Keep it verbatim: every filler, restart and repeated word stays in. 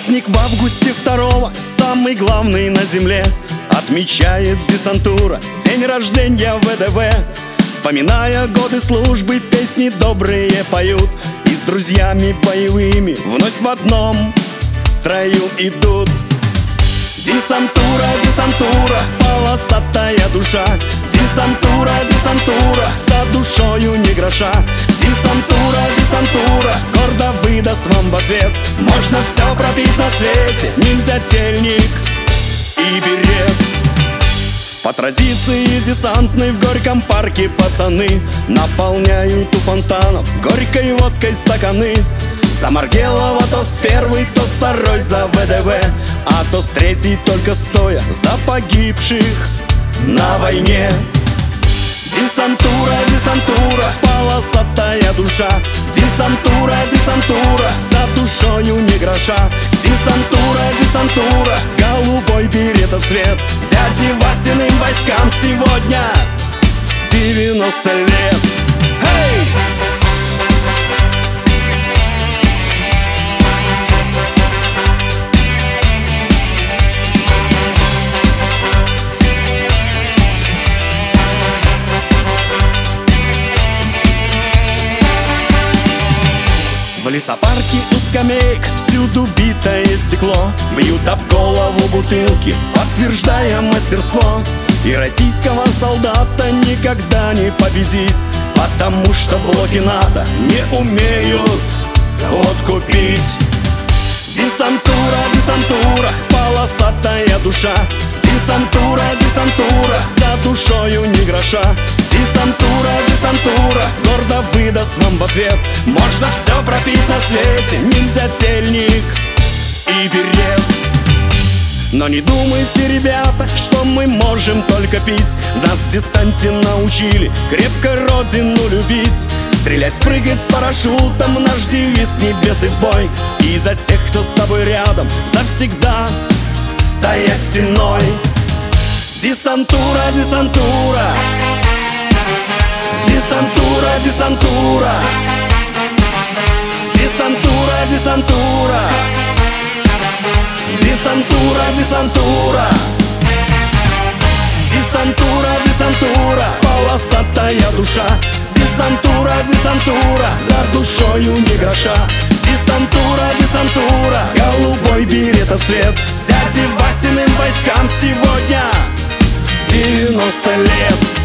Праздник в августе второго, самый главный на земле, отмечает десантура день рождения ВДВ. Вспоминая годы службы, песни добрые поют, и с друзьями боевыми вновь в одном строю идут. Десантура, десантура, полосатая душа. Десантура, десантура, за душою не гроша. Десантура, десантура, гордо выдаст вам в ответ: можно все пробить на свете, нельзя тельник и берет. По традиции десантной в Горьком парке пацаны наполняют у фонтанов горькой водкой стаканы. За Маргелова тост первый, тост второй за ВДВ, а тост третий только стоя за погибших на войне. Десантура, десантура, полосатая душа. Десантура, десантура, за душою не гроша. Десантура, десантура, голубой берет цвет. Дяде Васиным войскам сегодня девяносто лет. Hey! В лесопарке у скамеек всюду битое стекло, бьют об голову бутылки, подтверждая мастерство. И российского солдата никогда не победить, потому что блоки НАТО не умеют водку пить. Десантура, десантура, полосатая душа. Десантура, десантура, за душою не гроша. Десантура, десантура, гордо выдаст вам в ответ: можно все пропить на свете, нельзя тельник и берет. Но не думайте, ребята, что мы можем только пить. Нас в десанте научили крепко родину любить. Стрелять, прыгать с парашютом, наш девиз небес и в бой. И за тех, кто с тобой рядом, завсегда стоять стеной. Десантура, десантура, десантура, десантура, десантура, десантура, десантура, десантура, десантура, десантура, полосатая душа. Десантура, десантура, за душою не гроша. Десантура, десантура, голубой берет цвет. Дяде Васиным войскам сегодня девяносто лет.